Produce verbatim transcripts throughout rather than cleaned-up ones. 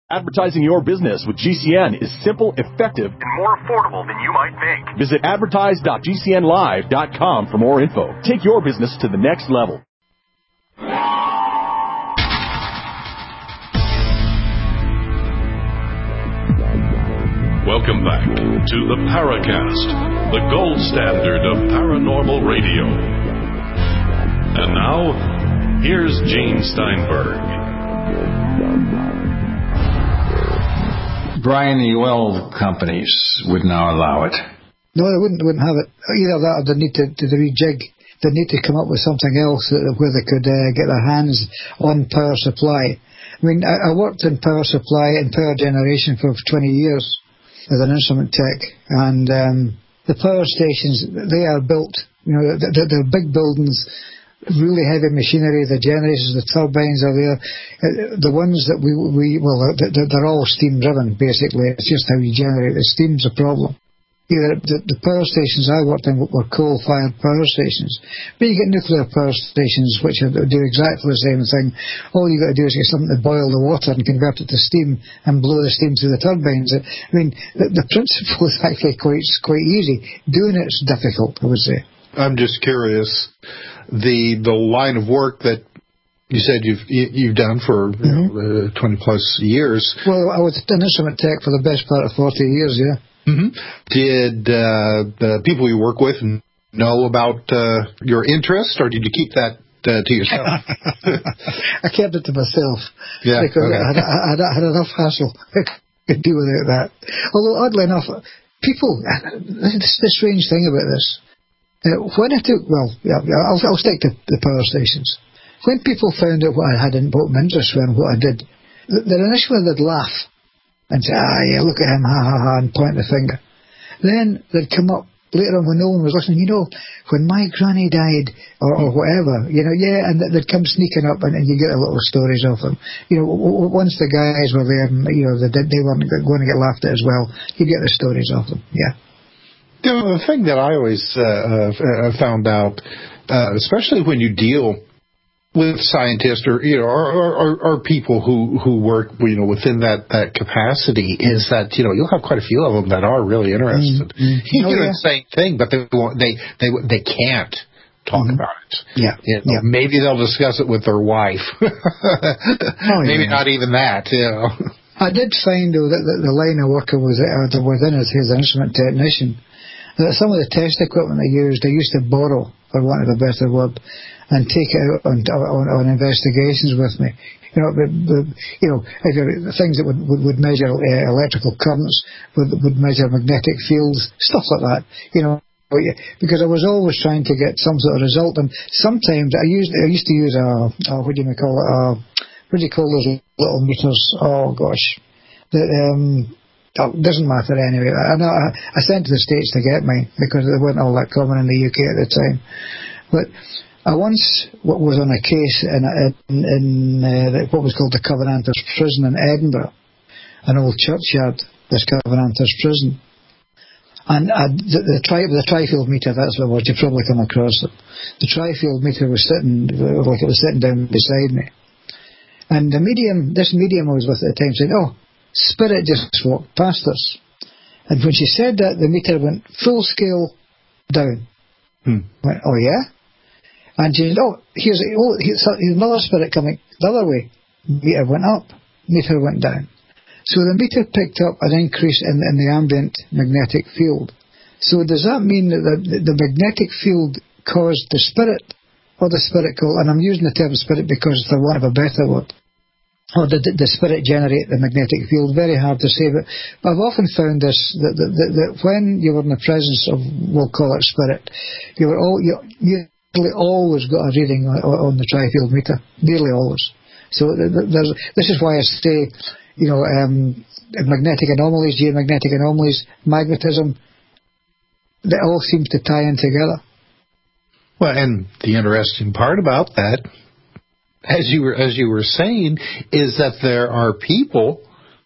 Advertising your business with G C N is simple, effective, and more affordable than you might think. Visit advertise dot g c n live dot com for more info. Take your business to the next level. Welcome back to the Paracast, the gold standard of paranormal radio. And now, here's Gene Steinberg. Brian, the oil companies would not allow it. No, they wouldn't. Wouldn't have it. Either that, or they need to, to rejig. They need to come up with something else that, where they could uh, get their hands on power supply. I mean, I, I worked in power supply and power generation for twenty years as an instrument tech, and um, the power stations, they are built. You know, they're, they're big buildings. Really heavy machinery, the generators, the turbines are there. The ones that we, we well, they're all steam driven, basically. It's just how you generate. The steam's a problem. Either the, the power stations I worked in were coal-fired power stations. But you get nuclear power stations which are, do exactly the same thing. All you got to do is get something to boil the water and convert it to steam and blow the steam through the turbines. I mean, the, the principle is actually quite, quite easy. Doing it's difficult, I would say. I'm just curious. The the line of work that you said you've you've done for you mm-hmm. know, uh, twenty plus years. Well, I was an instrument tech for the best part of forty years. Yeah. Mm-hmm. Did uh, the people you work with know about uh, your interest, or did you keep that uh, to yourself? I kept it to myself. Yeah. Because okay. I, had, I, had, I had enough hassle. I could do without that. Although oddly enough, people. This is the strange thing about this. Uh, when I took, well, yeah, I'll, I'll stick to the power stations. When people found out what I had in what my interests were and what I did, then initially they'd laugh and say, ah, yeah, look at him, ha, ha, ha, and point the finger. Then they'd come up later on when no one was listening, you know, when my granny died, or, or whatever, you know, yeah, and they'd come sneaking up and, and you get a little stories of them. You know, w- once the guys were there, you know, they, they weren't going to get laughed at as well, you get the stories of them, yeah. You know, the thing that I always uh, uh, found out, uh, especially when you deal with scientists or you know, or, or, or people who, who work you know within that, that capacity, is that you know you'll have quite a few of them that are really interested. Mm-hmm. You oh, do yeah. the same thing, but they won't, they they they can't talk mm-hmm. about it. Yeah, you know, yeah. Maybe they'll discuss it with their wife. oh, maybe yeah. not even that. You know. I did find though that the, the line of work I was uh, within as an instrument technician. Some of the test equipment I used, I used to borrow, for want of a better word, and take it out on, on, on investigations with me. You know, the, the, you know, things that would, would, would measure uh, electrical currents, would, would measure magnetic fields, stuff like that. You know, because I was always trying to get some sort of result. And sometimes I used, I used to use a, a what do you call it? A, what do you call those little meters? Oh gosh, the um. Oh, doesn't matter anyway. I, know, I, I sent to the States to get mine because they weren't all that common in the U K at the time. But I once was on a case in, in, in uh, what was called the Covenanters Prison in Edinburgh, an old churchyard, this Covenanters Prison. And I, the, the, tri, the Tri-Field meter, that's what it was, you probably come across it. The Tri-Field meter was sitting, like it was sitting down beside me. And the medium, this medium I was with at the time said, oh, Spirit just walked past us. And when she said that, the meter went full scale down. Hmm. Went, oh yeah? And she said, oh, here's, oh, here's another spirit coming the other way. Meter went up, meter went down. So the meter picked up an increase in, in the ambient magnetic field. So does that mean that the, the magnetic field caused the spirit, or the spirit called, and I'm using the term spirit because for want of a better word, or did the spirit generate the magnetic field? Very hard to say, but, but I've often found this, that, that, that, that when you were in the presence of, we'll call it spirit, you were all, you, you nearly always got a reading on, on the Tri-Field meter, nearly always. So there's, this is why I say, you know, um, magnetic anomalies, geomagnetic anomalies, magnetism, they all seem to tie in together. Well, and the interesting part about that, as you were as you were saying, is that there are people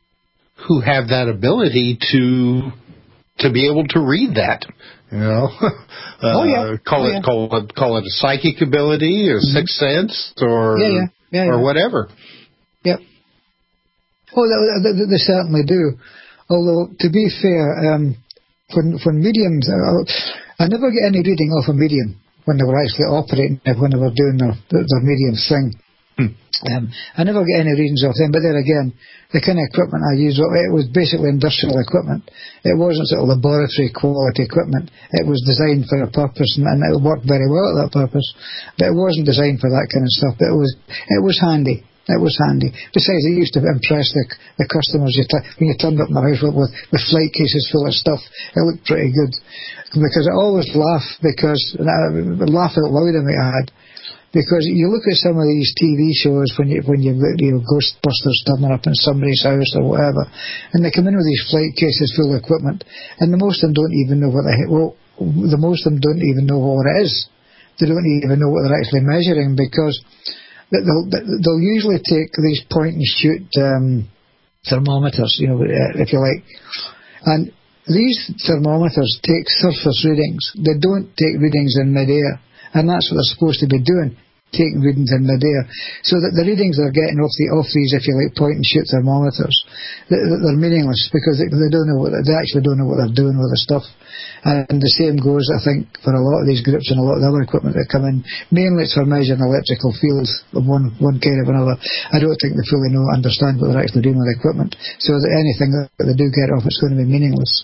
who have that ability to to be able to read that. You know, uh, oh yeah, call oh, it yeah. call it call it a psychic ability or mm-hmm. sixth sense or yeah, yeah. Yeah, yeah. or whatever. Yep. Oh, they, they, they certainly do. Although, to be fair, um, when, when mediums, I, I never get any reading off a medium when they were actually operating, when they were doing their, their medium thing. Hmm. Um, I never get any readings off them, but there again, the kind of equipment I used, it was basically industrial equipment. It wasn't sort of laboratory quality equipment. It was designed for a purpose, and, and it worked very well at that purpose. But it wasn't designed for that kind of stuff. But it was, it was handy. It was handy. Besides, it used to impress the, the customers. You t- when you turned up in the house with, with, with flight cases full of stuff, it looked pretty good. Because I always laugh, because I laugh out loud in my head. Because you look at some of these T V shows when you when you've got, you know, Ghostbusters turning up in somebody's house or whatever, and they come in with these flight cases full of equipment, and the most of them don't even know what the well, the most of them don't even know what it is. They don't even know what they're actually measuring, because they'll they'll usually take these point and shoot um, thermometers, you know, if you like, and these thermometers take surface readings. They don't take readings in midair. And that's what they're supposed to be doing, taking readings in midair. So that the readings they're getting off the off these, if you like, point and shoot thermometers, they're meaningless, because they don't know what they actually don't know what they're doing with the stuff. And the same goes, I think, for a lot of these groups and a lot of the other equipment that come in. Mainly it's for measuring electrical fields of one one kind or another. I don't think they fully know, understand what they're actually doing with the equipment. So that anything that they do get off, it's going to be meaningless.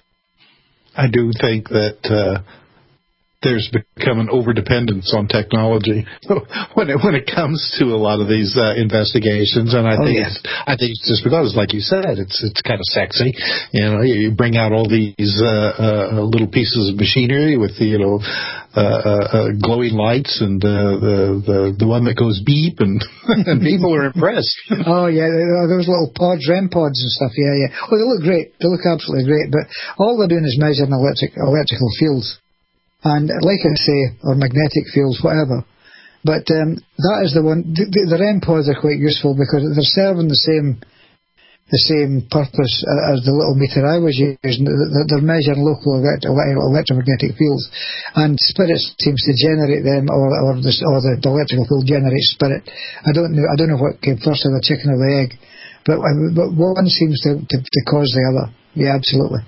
I do think that Uh there's become an overdependence on technology when it when it comes to a lot of these uh, investigations, and I oh, think yes. it's, I think it's just because, like you said, it's it's kind of sexy. You know, you bring out all these uh, uh, little pieces of machinery with the you know uh, uh, uh, glowing lights and uh, the the the one that goes beep, and and people are impressed. Oh yeah, those little pods, REM pods and stuff. Yeah, yeah. Oh, they look great. They look absolutely great. But all they're doing is measuring electric electrical fields. And like I say, or magnetic fields, whatever. But um, that is the one. The, the REM pods are quite useful, because they're serving the same the same purpose as the little meter I was using. They're measuring local electromagnetic fields, and spirit seems to generate them, or or the, or the electrical field generates spirit. I don't know. I don't know what came first, the chicken or the egg, but but one seems to, to, to cause the other. Yeah, absolutely.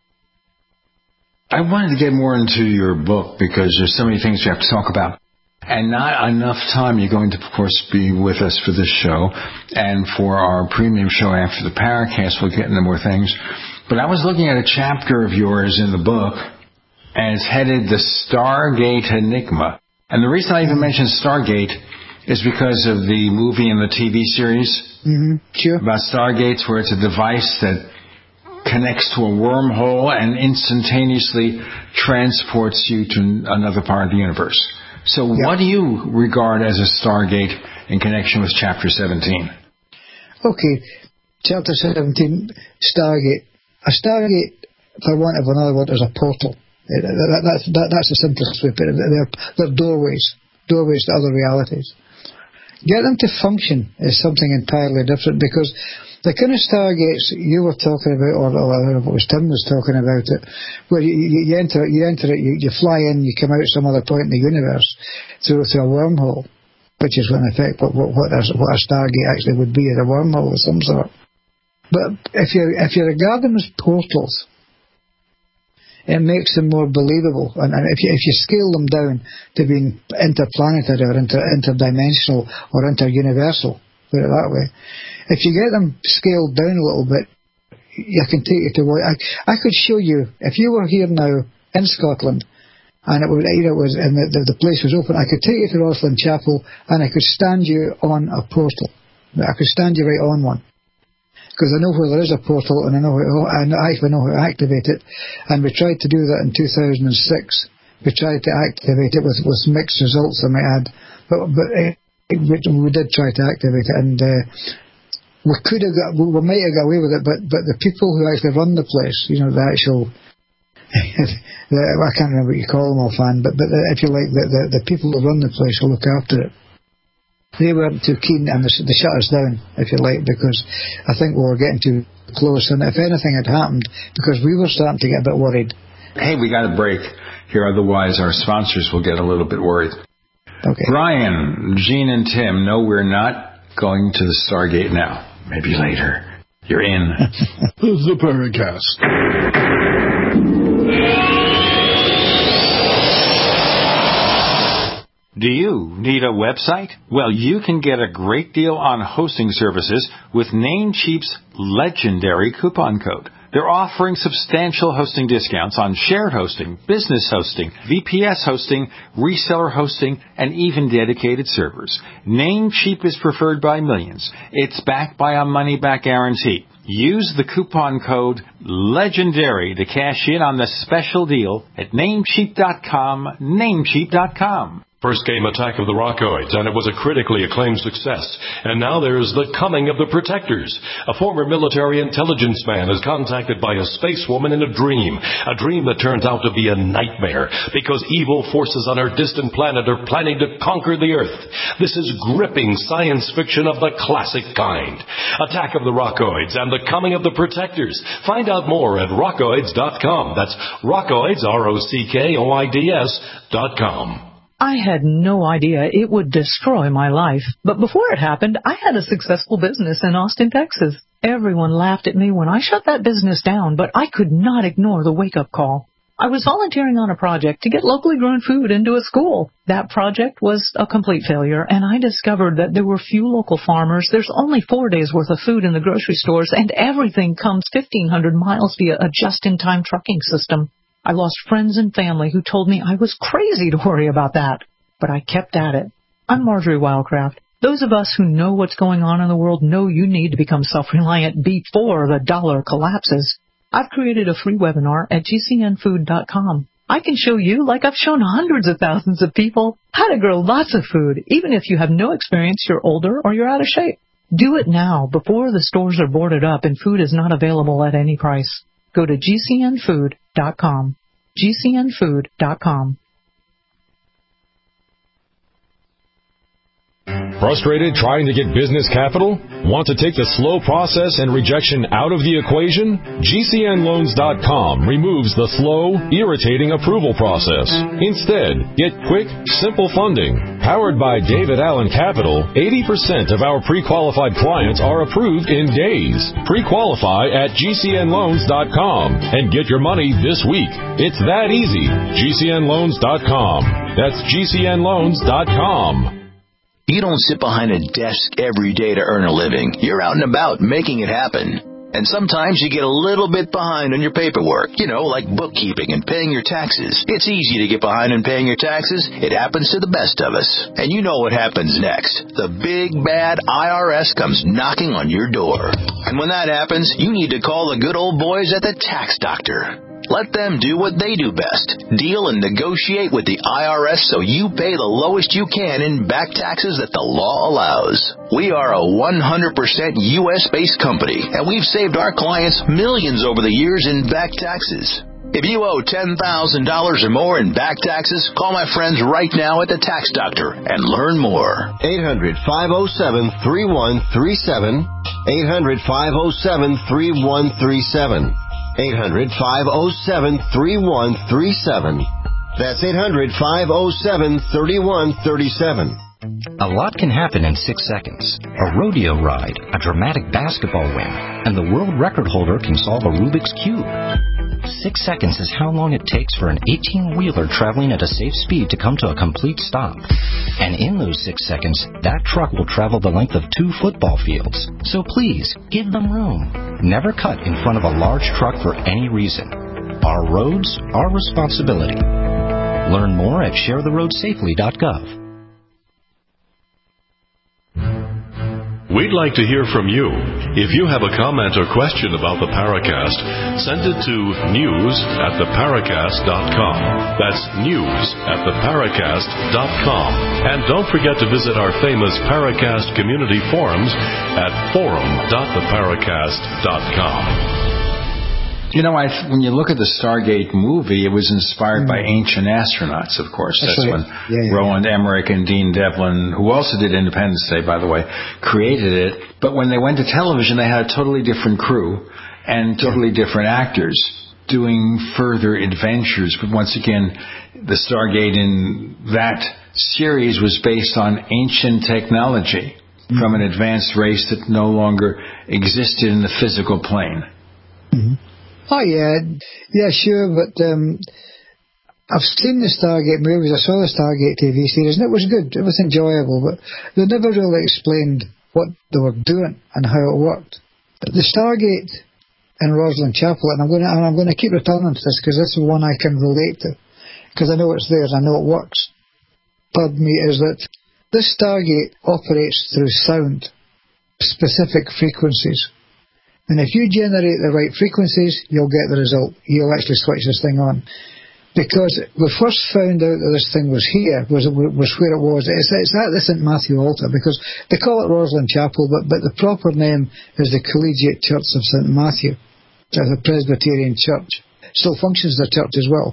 I wanted to get more into your book, because there's so many things we have to talk about, and not enough time. You're going to, of course, be with us for this show, and for our premium show after the Paracast, we'll get into more things. But I was looking at a chapter of yours in the book, and it's headed The Stargate Enigma. And the reason I even mentioned Stargate is because of the movie and the T V series mm-hmm. Sure. about Stargates, where it's a device that connects to a wormhole and instantaneously transports you to another part of the universe. So yep. What do you regard as a Stargate in connection with Chapter seventeen? Okay, Chapter seventeen, Stargate. A Stargate, for want of another word, is a portal. That, that's, that, that's the simplest way to put it. They're, they're doorways, doorways to other realities. Get them to function is something entirely different, because the kind of Stargates you were talking about, or, or it was Tim was talking about it, where you, you, you enter it, you enter it, you, you fly in, you come out some other point in the universe through, through a wormhole, which is in effect what, what, what, a, what a Stargate actually would be, is a wormhole of some sort. But if you if you regard them as portals, it makes them more believable. And, and if you if you scale them down to being interplanetary or inter, interdimensional or interuniversal, put it that way. If you get them scaled down a little bit, I can take you to what I, I could show you. If you were here now in Scotland, and it was, you know, it was, and the, the, the place was open, I could take you to Rosslyn Chapel, and I could stand you on a portal. I could stand you right on one, because I know where there is a portal, and I know how, I actually know how to activate it. And we tried to do that in two thousand six. We tried to activate it with, with mixed results, I might add, but but it, it, we did try to activate it, and. Uh, We could have got, we might have got away with it, but, but the people who actually run the place, you know, the actual, the, I can't remember what you call them offhand, but, but the, if you like, the, the, the people who run the place will look after it. They weren't too keen, and they, they shut us down, if you like, because I think we were getting too close, and if anything had happened, because we were starting to get a bit worried. Hey, we got a break here, otherwise our sponsors will get a little bit worried. Okay. Brian, Gene, and Tim, no, we're not going to the Stargate now. maybe later. You're in. The Paracast. Do you need a website? Well, you can get a great deal on hosting services with Namecheap's legendary coupon code. They're offering substantial hosting discounts on shared hosting, business hosting, V P S hosting, reseller hosting, and even dedicated servers. Namecheap is preferred by millions. It's backed by a money-back guarantee. Use the coupon code LEGENDARY to cash in on the special deal at namecheap dot com, namecheap dot com. First came Attack of the Rockoids, and it was a critically acclaimed success. And now there's The Coming of the Protectors. A former military intelligence man is contacted by a space woman in a dream. A dream that turns out to be a nightmare, because evil forces on our distant planet are planning to conquer the Earth. This is gripping science fiction of the classic kind. Attack of the Rockoids and The Coming of the Protectors. Find out more at rockoids dot com. That's Rockoids, R O C K O I D S dot com. I had no idea it would destroy my life. But before it happened, I had a successful business in Austin, Texas. Everyone laughed at me when I shut that business down, but I could not ignore the wake-up call. I was volunteering on a project to get locally grown food into a school. That project was a complete failure, and I discovered that there were few local farmers. There's only four days' worth of food in the grocery stores, and everything comes fifteen hundred miles via a just-in-time trucking system. I lost friends and family who told me I was crazy to worry about that. But I kept at it. I'm Marjorie Wildcraft. Those of us who know what's going on in the world know you need to become self-reliant before the dollar collapses. I've created a free webinar at G C N food dot com. I can show you, like I've shown hundreds of thousands of people, how to grow lots of food, even if you have no experience, you're older, or you're out of shape. Do it now, before the stores are boarded up and food is not available at any price. Go to G C N food dot com. G C N food dot com. Frustrated trying to get business capital? Want to take the slow process and rejection out of the equation? G C N loans dot com removes the slow, irritating approval process. Instead, get quick, simple funding. Powered by David Allen Capital, eighty percent of our pre-qualified clients are approved in days. Pre-qualify at G C N loans dot com and get your money this week. It's that easy. G C N loans dot com. That's G C N loans dot com. You don't sit behind a desk every day to earn a living. You're out and about making it happen. And sometimes you get a little bit behind on your paperwork, you know, like bookkeeping and paying your taxes. It's easy to get behind in paying your taxes. It happens to the best of us. And you know what happens next. The big, bad I R S comes knocking on your door. And when that happens, you need to call the good old boys at the Tax Doctor. Let them do what they do best. Deal and negotiate with the I R S so you pay the lowest you can in back taxes that the law allows. We are a one hundred percent U S-based company, and we've saved our clients millions over the years in back taxes. If you owe ten thousand dollars or more in back taxes, call my friends right now at the Tax Doctor and learn more. eight hundred, five oh seven, three one three seven. eight hundred, five oh seven, three one three seven. eight hundred, five oh seven, three one three seven. That's eight hundred, five oh seven, three one three seven. A lot can happen in six seconds. A rodeo ride, a dramatic basketball win, and the world record holder can solve a Rubik's Cube. Six seconds is how long it takes for an eighteen-wheeler traveling at a safe speed to come to a complete stop. And in those six seconds, that truck will travel the length of two football fields. So please, give them room. Never cut in front of a large truck for any reason. Our roads, our responsibility. Learn more at share the road safely dot gov. We'd like to hear from you. If you have a comment or question about the Paracast, send it to news at the paracast dot com. That's news at the paracast dot com. And don't forget to visit our famous Paracast community forums at forum dot the paracast dot com. You know, I, when you look at the Stargate movie, it was inspired mm. by ancient astronauts, of course. That's, That's right. when yeah, yeah, Roland yeah. Emmerich and Dean Devlin, who also did Independence Day, by the way, created it. But when they went to television, they had a totally different crew and totally yeah. different actors doing further adventures. But once again, the Stargate in that series was based on ancient technology. from an advanced race that no longer existed in the physical plane. Mm-hmm. Oh, yeah. Yeah, sure, but um, I've seen the Stargate movies. I saw the Stargate T V series, and it was good. It was enjoyable, but they never really explained what they were doing and how it worked. The Stargate in Rosslyn Chapel, and I'm going to, and I'm going to keep returning to this because this is one I can relate to, because I know it's there and I know it works. Pardon me, is that this Stargate operates through sound, specific frequencies. And if you generate the right frequencies, you'll get the result. You'll actually switch this thing on. Because we first found out that this thing was here, was was where it was. It's, it's at the Saint Matthew altar, because they call it Rosslyn Chapel, but, but the proper name is the Collegiate Church of Saint Matthew. It's a Presbyterian church. Still functions as a church as well.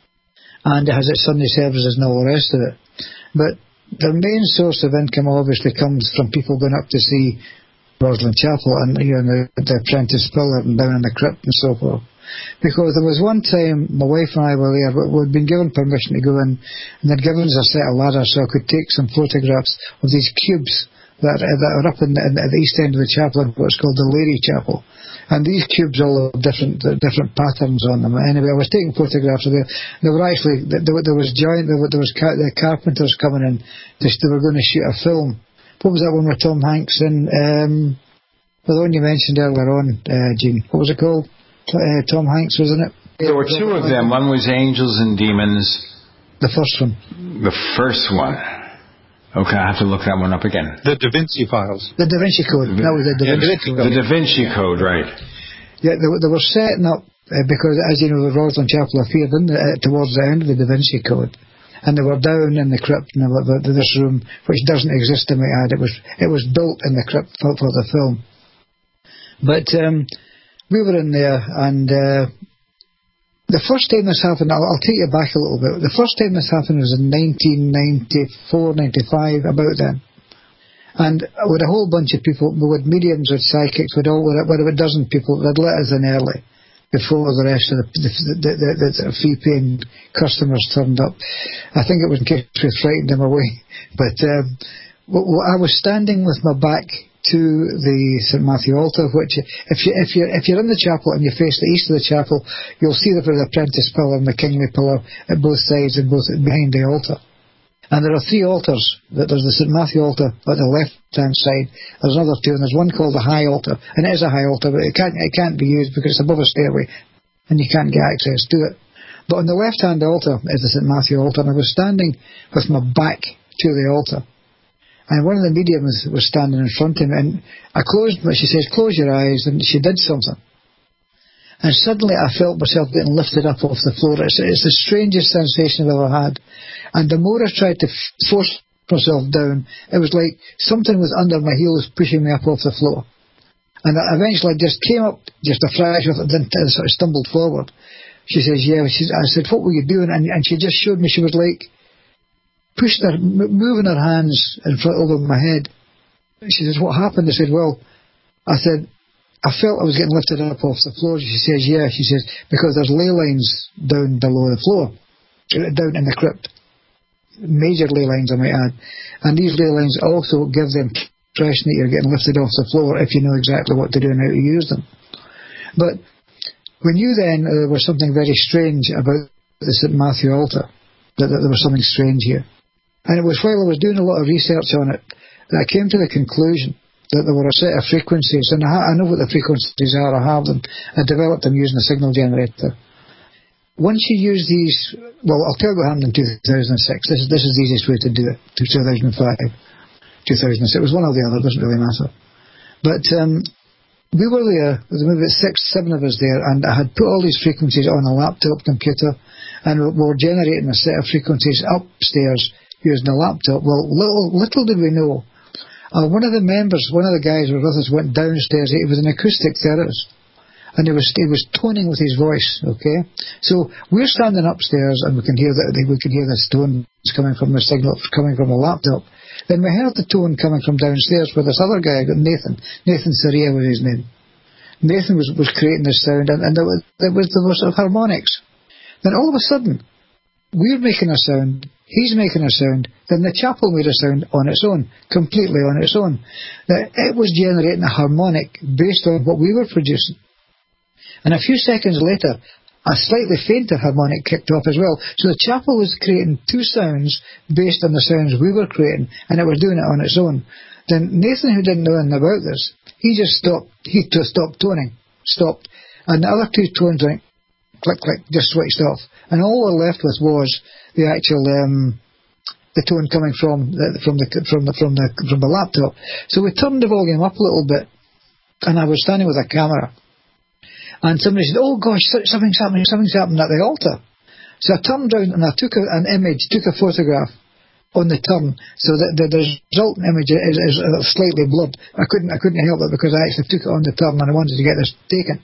And it has its Sunday services and all the rest of it. But their main source of income obviously comes from people going up to see Rosslyn Chapel and, you know, the, the Apprentice Pillar and down in the crypt and so forth. Because there was one time my wife and I were there, we'd been given permission to go in, and they'd given us a set of ladders so I could take some photographs of these cubes that, that are up in the, in the east end of the chapel in what's called the Lady Chapel. And these cubes all have different different patterns on them. Anyway, I was taking photographs of them. They were actually, there, there was giant, there, there was car, the carpenters coming in, just, they were going to shoot a film. What was that one with Tom Hanks in? Um, the one you mentioned earlier on, uh, Gene. What was it called? Uh, Tom Hanks, wasn't it? There were two of them. One was Angels and Demons. The first one. The first one. Okay, I have to look that one up again. The Da Vinci Files. The Da Vinci Code. That was the Da Vinci yeah, Code. The Da Vinci Code, right. Yeah, they, they were setting up, uh, because, as you know, the Rosslyn Chapel appeared in the, uh, towards the end of the Da Vinci Code. And they were down in the crypt in the, the, this room, which doesn't exist in my ad. It was it was built in the crypt for, for the film. But um, we were in there, and uh, the first time this happened, I'll, I'll take you back a little bit. The first time this happened was in nineteen ninety-four, ninety-five, about then. And with a whole bunch of people, with mediums, with psychics, with all, with a dozen people that let us in early, before the rest of the, the, the, the, the fee-paying customers turned up. I think it was in case we frightened them away. But um, I was standing with my back to the Saint Matthew altar, which if, you, if, you're, if you're in the chapel and you face the east of the chapel, you'll see the, the Apprentice Pillar and the Kingly Pillar at both sides and both behind the altar. And there are three altars. There's the Saint Matthew altar at the left-hand side. There's another two, and there's one called the High Altar. And it is a high altar, but it can't, it can't be used because it's above a stairway, and you can't get access to it. But on the left-hand altar is the Saint Matthew altar, and I was standing with my back to the altar. And one of the mediums was standing in front of me, and I closed, she says, close your eyes, and she did something. And suddenly I felt myself getting lifted up off the floor. It's, it's the strangest sensation I've ever had. And the more I tried to f- force myself down, it was like something was under my heels pushing me up off the floor. And I eventually just came up, just a flash of it, then sort of stumbled forward. She says, yeah. She, I said, what were you doing? And, and she just showed me, she was like, pushing her, moving her hands in front over my head. She says, what happened? I said, well, I said, I felt I was getting lifted up off the floor. She says, yeah. She says, because there's ley lines down below the floor, down in the crypt. Major ley lines, I might add. And these ley lines also give the impression that you're getting lifted off the floor if you know exactly what to do and how to use them. But we knew then uh, there was something very strange about the Saint Matthew altar, that, that there was something strange here. And it was while I was doing a lot of research on it that I came to the conclusion that there were a set of frequencies, and I, ha- I know what the frequencies are, I have them, I developed them using a signal generator. Once you use these, well, I'll tell you what happened in two thousand six. This is, this is the easiest way to do it. two thousand five, two thousand six. It was one or the other, it doesn't really matter. But um, we were there, there were maybe six, seven of us there, and I had put all these frequencies on a laptop computer, and we were generating a set of frequencies upstairs using a laptop. Well, little, little did we know, uh, one of the members, one of the guys who was with us went downstairs. He was an acoustic therapist. And he was he was toning with his voice, okay? So we're standing upstairs, and we can hear that we could hear the tones coming from the signal coming from the laptop. Then we heard the tone coming from downstairs with this other guy, Nathan. Nathan Saria was his name. Nathan was, was creating this sound, and, and there was there was there was sort of harmonics. Then all of a sudden, we're making a sound, he's making a sound, then the chapel made a sound on its own, completely on its own. That it was generating a harmonic based on what we were producing. And a few seconds later, a slightly fainter harmonic kicked off as well. So the chapel was creating two sounds based on the sounds we were creating, and it was doing it on its own. Then Nathan, who didn't know anything about this, he just stopped, he just stopped toning, stopped. And the other two tones went click, click, just switched off. And all we're left with was the actual um, the tone coming from the, from the from the from the from the laptop. So we turned the volume up a little bit, and I was standing with a camera, and somebody said, "Oh gosh, something's happening! Something's happening at the altar." So I turned around and I took a, an image, took a photograph on the turn, so that the, the resultant image is, is slightly blurred. I couldn't I couldn't help it because I actually took it on the turn and I wanted to get this taken.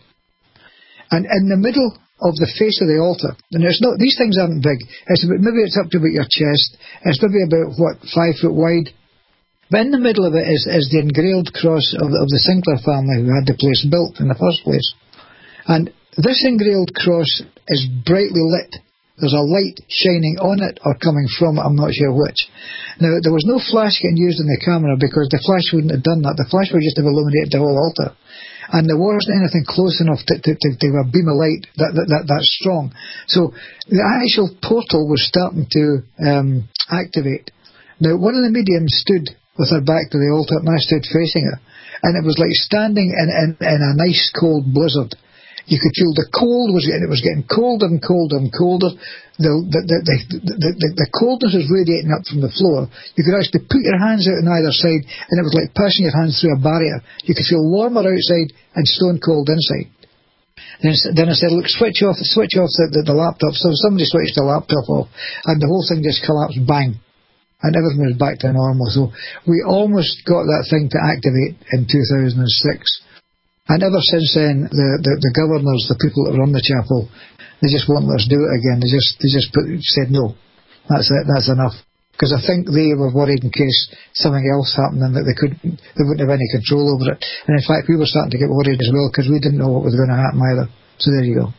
And in the middle of the face of the altar, and it's not, these things aren't big, it's about, maybe it's up to about your chest, it's maybe about, what, five foot wide, but in the middle of it is, is the engraved cross of, of the Sinclair family who had the place built in the first place. And this engraved cross is brightly lit. There's a light shining on it or coming from it, I'm not sure which. Now, there was no flash getting used in the camera because the flash wouldn't have done that. The flash would just have illuminated the whole altar. And there wasn't anything close enough to, to, to, to a beam of light that, that, that, that strong. So the actual portal was starting to um, activate. Now, one of the mediums stood with her back to the altar, and I stood facing her. And it was like standing in, in, in a nice cold blizzard. You could feel the cold was getting, it was getting colder and colder and colder. The, the, the, the, the, the, the coldness was radiating up from the floor. You could actually put your hands out on either side, and it was like passing your hands through a barrier. You could feel warmer outside and stone cold inside. Then, then I said, look, switch off, switch off the, the, the laptop. So somebody switched the laptop off, and the whole thing just collapsed, bang. And everything was back to normal. So we almost got that thing to activate in two thousand six. And ever since then, the, the, the governors, the people that run the chapel, they just won't let us do it again. They just they just put, said no, that's it, that's enough. Because I think they were worried in case something else happened and that they couldn't, they wouldn't have any control over it. And in fact, we were starting to get worried as well because we didn't know what was going to happen either. So there you go.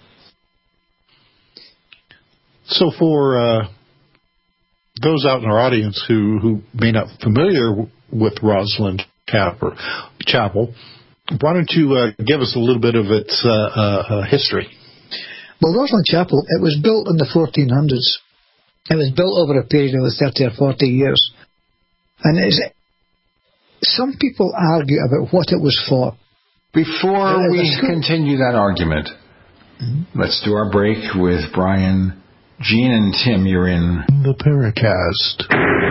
So for uh, those out in our audience who, who may not be familiar with Rosalind Chapel, why don't you uh, give us a little bit of its uh, uh, history? Well, Rosalind Chapel, it was built in the fourteen hundreds. It was built over a period of thirty or forty years. And it's, some people argue about what it was for. Before we continue that argument, mm-hmm. let's do our break with Brian. Gene and Tim, you're in the Paracast.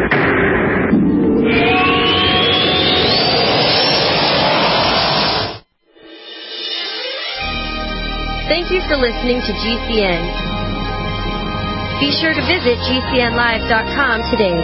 Thank you for listening to G C N. Be sure to visit G C N live dot com today.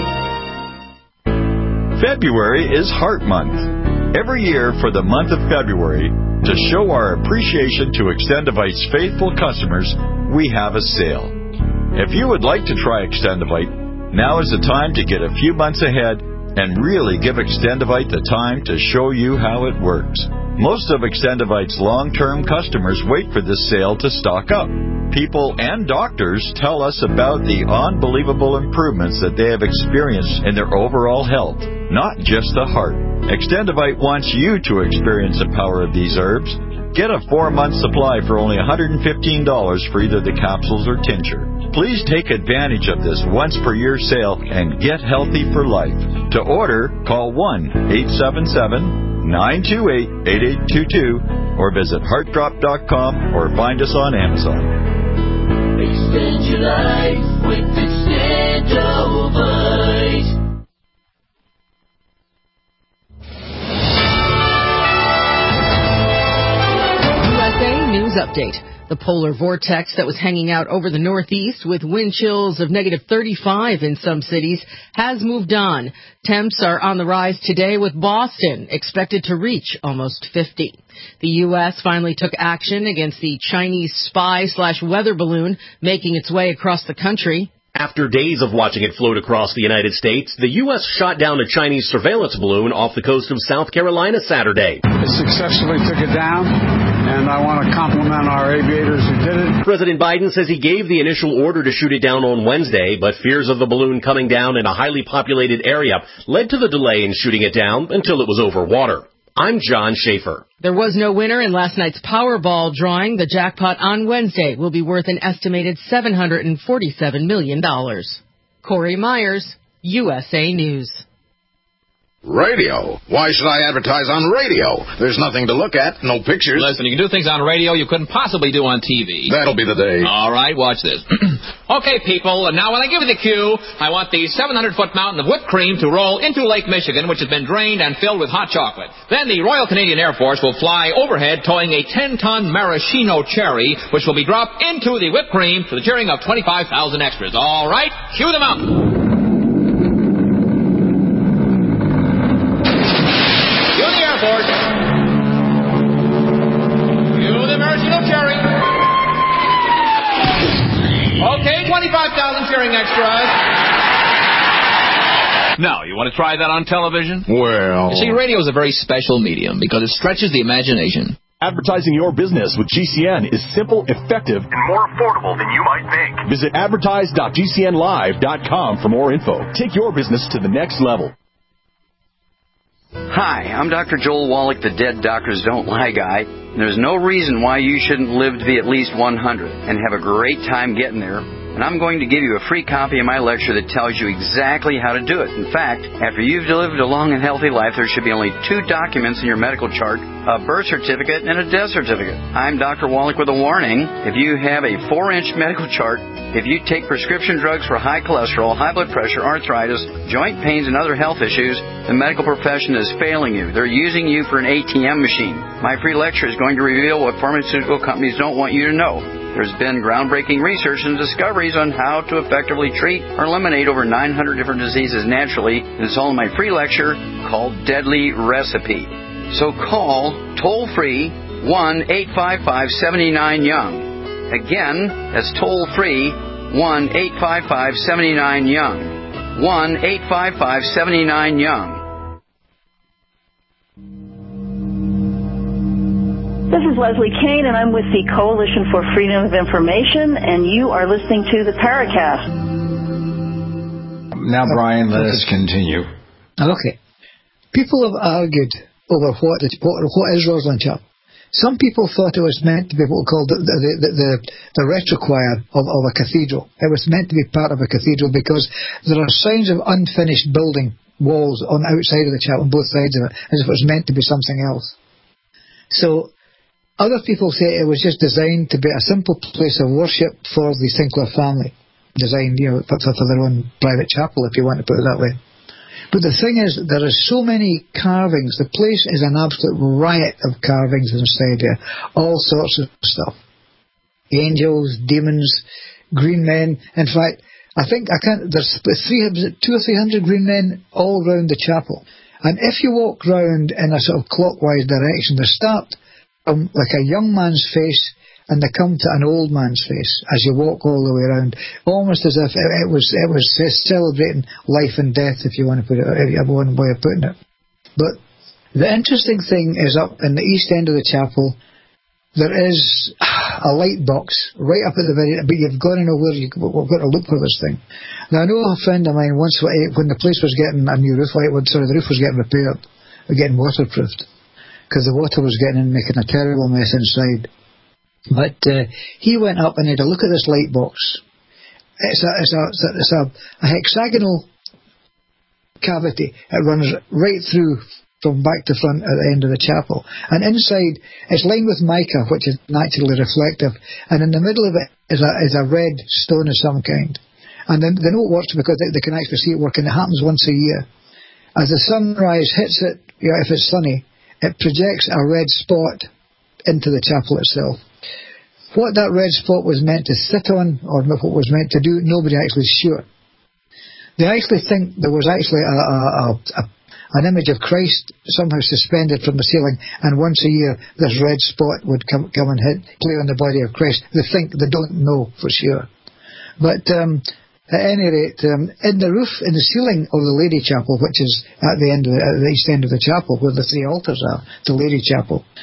February is Heart Month. Every year for the month of February, to show our appreciation to Extendivite's faithful customers, we have a sale. If you would like to try Extendivite, now is the time to get a few months ahead and really give Extendivite the time to show you how it works. Most of Extendivite's long-term customers wait for this sale to stock up. People and doctors tell us about the unbelievable improvements that they have experienced in their overall health, not just the heart. Extendivite wants you to experience the power of these herbs. Get a four-month supply for only one hundred fifteen dollars for either the capsules or tincture. Please take advantage of this once-per-year sale and get healthy for life. To order, call one eight seven seven nine two eight, eight eight two two or visit heart drop dot com or find us on Amazon. Extend your life with Extendivite. U S A News Update. The polar vortex that was hanging out over the Northeast with wind chills of negative thirty-five in some cities has moved on. Temps are on the rise today with Boston expected to reach almost fifty. The U S finally took action against the Chinese spy slash weather balloon making its way across the country. After days of watching it float across the United States, the U S shot down a Chinese surveillance balloon off the coast of South Carolina Saturday. It successfully took it down. and I want to compliment our aviators who did it. President Biden says he gave the initial order to shoot it down on Wednesday, but fears of the balloon coming down in a highly populated area led to the delay in shooting it down until it was over water. I'm John Schaefer. There was no winner in last night's Powerball drawing. The jackpot on Wednesday will be worth an estimated seven hundred forty-seven million dollars. Corey Myers, U S A News. Radio? Why should I advertise on radio? There's nothing to look at, no pictures. Listen, you can do things on radio you couldn't possibly do on T V. That'll be the day. All right, watch this. Okay, people, now when I give you the cue, I want the seven hundred foot mountain of whipped cream to roll into Lake Michigan, which has been drained and filled with hot chocolate. Then the Royal Canadian Air Force will fly overhead towing a ten ton maraschino cherry, which will be dropped into the whipped cream to the cheering of twenty-five thousand extras. All right, cue the mountain. Okay, twenty-five thousand cheering extras. Now, you want to try that on television? Well... You see, radio is a very special medium because it stretches the imagination. Advertising your business with G C N is simple, effective, and more affordable than you might think. Visit advertise dot G C N live dot com for more info. Take your business to the next level. Hi, I'm Doctor Joel Wallach, the Dead Doctors Don't Lie guy. There's no reason why you shouldn't live to be at least one hundred and have a great time getting there. And I'm going to give you a free copy of my lecture that tells you exactly how to do it. In fact, after you've lived a long and healthy life, there should be only two documents in your medical chart, a birth certificate and a death certificate. I'm Doctor Wallach with a warning. If you have a four inch medical chart, if you take prescription drugs for high cholesterol, high blood pressure, arthritis, joint pains, and other health issues, the medical profession is failing you. They're using you for an A T M machine. My free lecture is going to reveal what pharmaceutical companies don't want you to know. There's been groundbreaking research and discoveries on how to effectively treat or eliminate over nine hundred different diseases naturally. And it's all in my free lecture called Deadly Recipe. So call toll-free one eight five five, seven nine, young. Again, that's toll-free one eight five five, seven nine, young. one eight five five, seven nine, young. This is Leslie Kane, and I'm with the Coalition for Freedom of Information, and you are listening to the Paracast. Now, Brian, let us continue. Okay. People have argued over what, it, what, what is Rosslyn Chapel. Some people thought it was meant to be what we call the, the, the, the, the retrochoir of, of a cathedral. It was meant to be part of a cathedral because there are signs of unfinished building walls on the outside of the chapel, on both sides of it, as if it was meant to be something else. So, other people say it was just designed to be a simple place of worship for the Sinclair family. Designed, you know, for, for their own private chapel, if you want to put it that way. But the thing is, there are so many carvings. The place is an absolute riot of carvings inside here. All sorts of stuff. Angels, demons, green men. In fact, I think, I can't, there's three, two or three hundred green men all round the chapel. And if you walk round in a sort of clockwise direction, they start from like a young man's face and they come to an old man's face as you walk all the way around, almost as if it, it was it was celebrating life and death, if you want to put it, if you have one way of putting it. But the interesting thing is up in the east end of the chapel, there is a light box right up at the very, but you've got to know where you've got to look for this thing. Now I know a friend of mine once when the place was getting a new roof, like when sorry the roof was getting repaired, getting waterproofed, because the water was getting in, making a terrible mess inside. But uh, he went up and had a look at this light box. It's a, it's a, it's a, a hexagonal cavity. It runs right through from back to front at the end of the chapel. And inside, it's lined with mica, which is naturally reflective. And in the middle of it is a, is a red stone of some kind. And then they know it works because they, they can actually see it working. It happens once a year. As the sunrise hits it, you know, if it's sunny, it projects a red spot into the chapel itself. What that red spot was meant to sit on, or what it was meant to do, nobody actually is sure. They actually think there was actually a, a, a, a, an image of Christ somehow suspended from the ceiling, and once a year this red spot would come, come and hit, play on the body of Christ. They think, they don't know for sure. But um, at any rate, um, in the roof, in the ceiling of the Lady Chapel, which is at the end of the, at the east end of the chapel, where the three altars are, the Lady Chapel,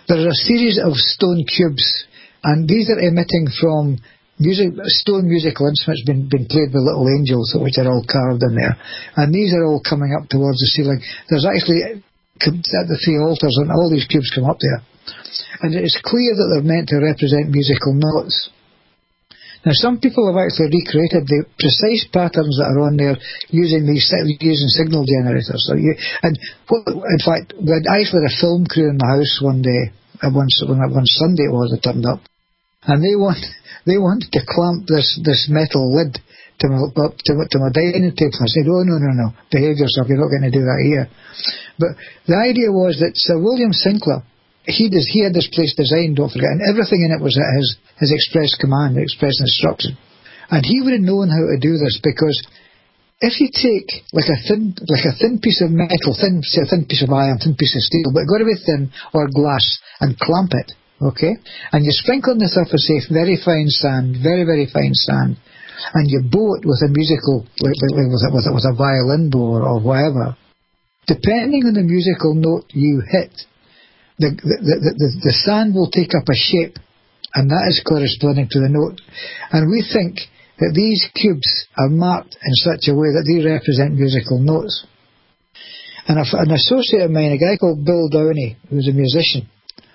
There's a series of stone cubes, and these are emitting from music, stone musical instruments being, being played by little angels, which are all carved in there. And these are all coming up towards the ceiling. There's actually, at the three altars, and all these cubes come up there. And it's clear that they're meant to represent musical notes. Now, some people have actually recreated the precise patterns that are on there using these using signal generators. So you, and in fact, we had actually a film crew in the house one day, one, one Sunday it was, they turned up, and they want they wanted to clamp this this metal lid to my up to, to my dining table. I said, "Oh no no no, behave yourself. You're not going to do that here." But the idea was that Sir William Sinclair, He, does, he had this place designed, don't forget, and everything in it was at his, his express command, express instruction. And he would have known how to do this, because if you take like a thin like a thin piece of metal, thin, say a thin piece of iron, thin piece of steel, but it's got to be thin, or glass, and clamp it, okay? And you sprinkle on the surface of very fine sand, very, very fine sand, and you bow it with a musical, like, like, with, a, with, a, with a violin bow or whatever. Depending on the musical note you hit, The, the, the, the, the sand will take up a shape, and that is corresponding to the note. And we think that these cubes are marked in such a way that they represent musical notes. And an associate of mine, a guy called Bill Downey, who was a musician,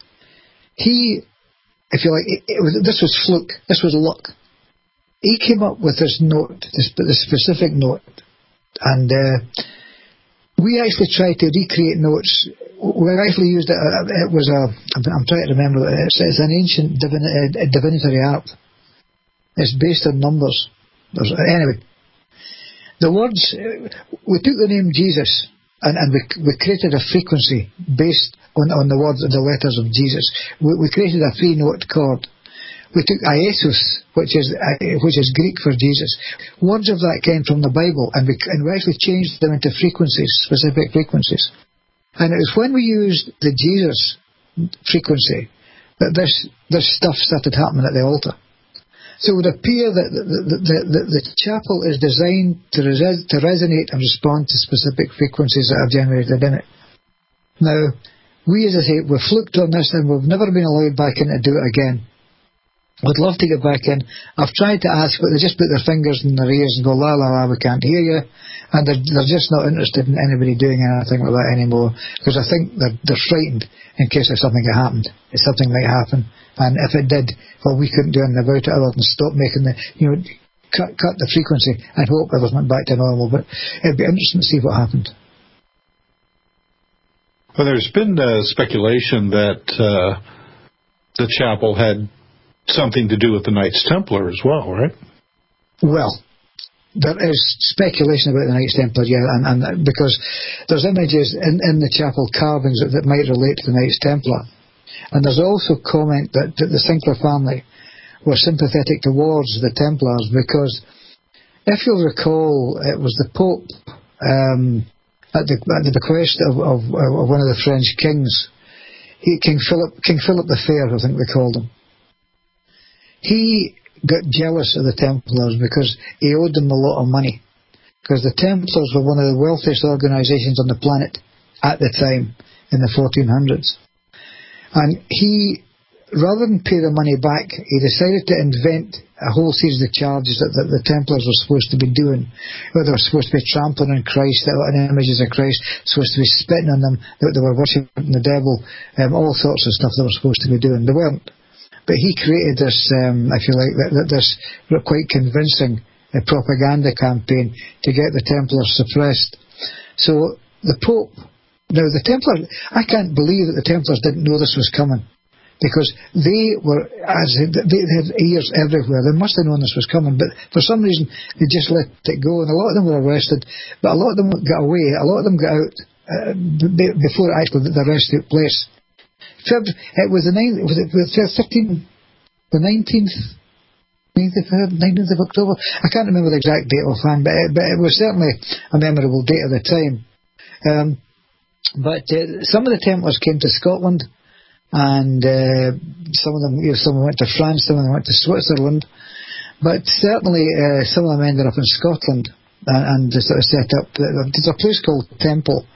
he, if you like, it, it was, this was fluke, this was luck. He came up with this note, this, this specific note, and uh, we actually tried to recreate notes. We actually used it. It was a. I'm trying to remember. It's, it's an ancient divin, uh, divinatory art. It's based on numbers. There's, anyway, the words. We took the name Jesus, and, and we we created a frequency based on, on the words and the letters of Jesus. We, we created a three-note chord. We took Iesus, which is uh, which is Greek for Jesus. Words of that came from the Bible, and we and we actually changed them into frequencies, specific frequencies. And it was when we used the Jesus frequency that this this stuff started happening at the altar. So it would appear that the, the, the, the, the chapel is designed to, res- to resonate and respond to specific frequencies that are generated in it. Now, we, as I say, we've fluked on this, and we've never been allowed back in to do it again. I'd love to get back in. I've tried to ask, but they just put their fingers in their ears and go, la la la, we can't hear you. And they're, they're just not interested in anybody doing anything like that anymore, because I think they're, they're frightened in case if something had happened. If something might happen. And if it did, well, we couldn't do anything about it other than stop making the, you know, cut, cut the frequency and hope everything went back to normal. But it'd be interesting to see what happened. Well, there's been uh, speculation that uh, the chapel had something to do with the Knights Templar as well, right? Well, there is speculation about the Knights Templar, yeah, and, and because there's images in, in the chapel carvings that, that might relate to the Knights Templar. And there's also comment that, that the Sinclair family were sympathetic towards the Templars, because if you'll recall, it was the Pope, um, at, the, at the bequest of, of, of one of the French kings, he, King Philip, King Philip the Fair, I think they called him. He got jealous of the Templars because he owed them a lot of money. Because the Templars were one of the wealthiest organisations on the planet at the time, in the fourteen hundreds. And he, rather than pay the money back, he decided to invent a whole series of charges that, that the Templars were supposed to be doing. Where they were supposed to be trampling on Christ, on images of Christ, supposed to be spitting on them, that they were worshipping the devil, um, all sorts of stuff they were supposed to be doing. They weren't. But he created this, um, I feel like, that, that this quite convincing uh, propaganda campaign to get the Templars suppressed. So the Pope, now the Templars, I can't believe that the Templars didn't know this was coming, because they were, as they had ears everywhere. They must have known this was coming, but for some reason they just let it go, and a lot of them were arrested, but a lot of them got away. A lot of them got out uh, b- before actually the arrest took place. It was the ninth, was it the thirteenth, the nineteenth, nineteenth of October. I can't remember the exact date offhand, but it, but it was certainly a memorable date at the time. Um, but uh, some of the Templars came to Scotland, and uh, some of them, you know, some went to France, some of them went to Switzerland, but certainly uh, some of them ended up in Scotland and, and sort of set up. There's a place called Temple